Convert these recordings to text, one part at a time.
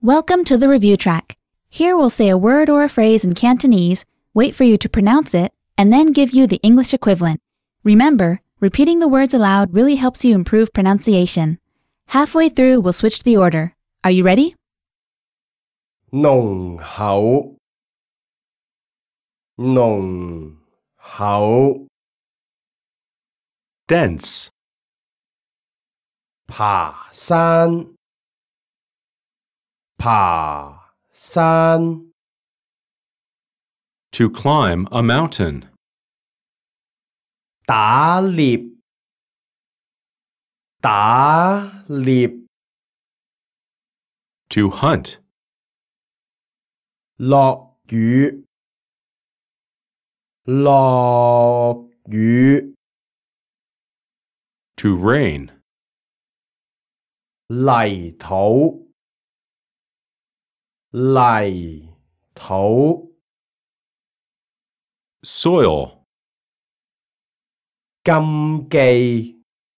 Welcome to the review track. Here we'll say a word or a phrase in Cantonese, wait for you to pronounce it, and then give you the English equivalent. Remember, repeating the words aloud really helps you improve pronunciation. Halfway through, we'll switch the order. Are you ready? 濃厚濃厚 dense, 爬山爬山 to climb a mountain, 打獵打獵 to hunt, 落雨落雨 to rain, 泥土泥土 soil, 禁忌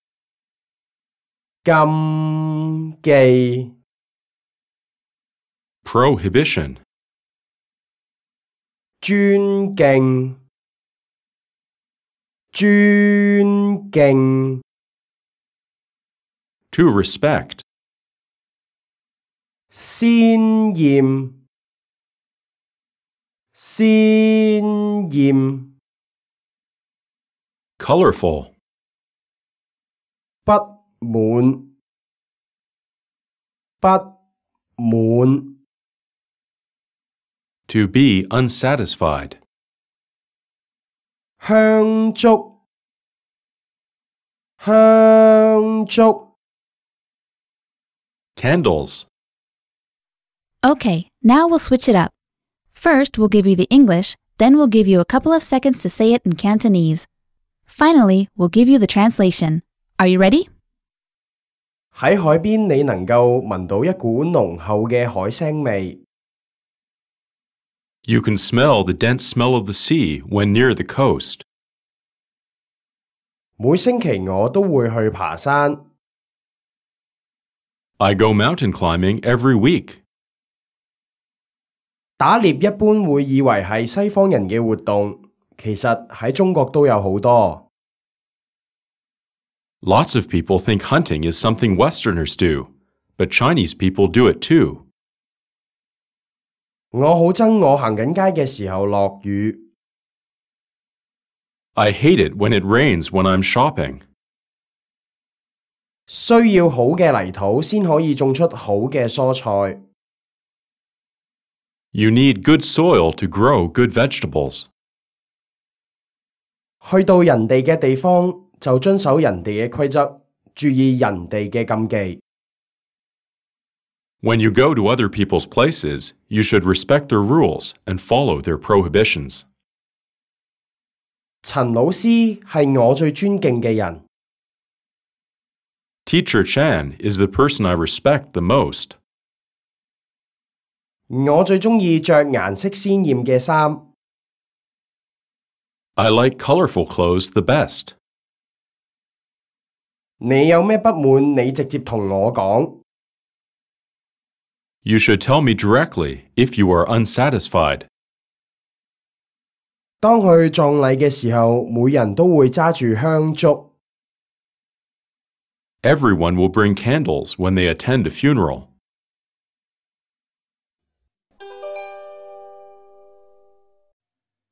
禁忌 prohibition, 尊敬尊敬 to respect, 鮮豔鮮豔 colorful, 不滿不滿 to be unsatisfied, 香燭香燭 candles, Okay, now we'll switch it up. First, we'll give you the English, then we'll give you a couple of seconds to say it in Cantonese. Finally, we'll give you the translation. Are you ready? 喺海邊你能夠聞到一股濃厚嘅海腥味 you can smell the dense smell of the sea when near the coast. 每星期我都會去爬山 I go mountain climbing every week. 打獵一般會以為係西方人嘅活動，其實喺中國都有好多。 Lots of people think hunting is something Westerners do, but Chinese people do it too. 我好憎我行緊街嘅時候落雨， I hate it when it rains when I'm shopping. 需要好嘅泥土先可以種出好嘅蔬菜。 You need good soil to grow good vegetables. 去到人哋嘅地方就遵守人哋嘅規則，注意人哋嘅禁忌。 When you go to other people's places, you should respect their rules and follow their prohibitions. 陳老師係我最尊敬嘅人。 Teacher Chan is the person I respect the most. 我最鍾意着顏色鮮豔嘅衫。 I like colorful clothes the best. 你有咩不滿，你直接同我講。 You should tell me directly if you are unsatisfied. 當去葬禮嘅時候，每人都會揸住香燭。 Everyone will bring candles when they attend a funeral.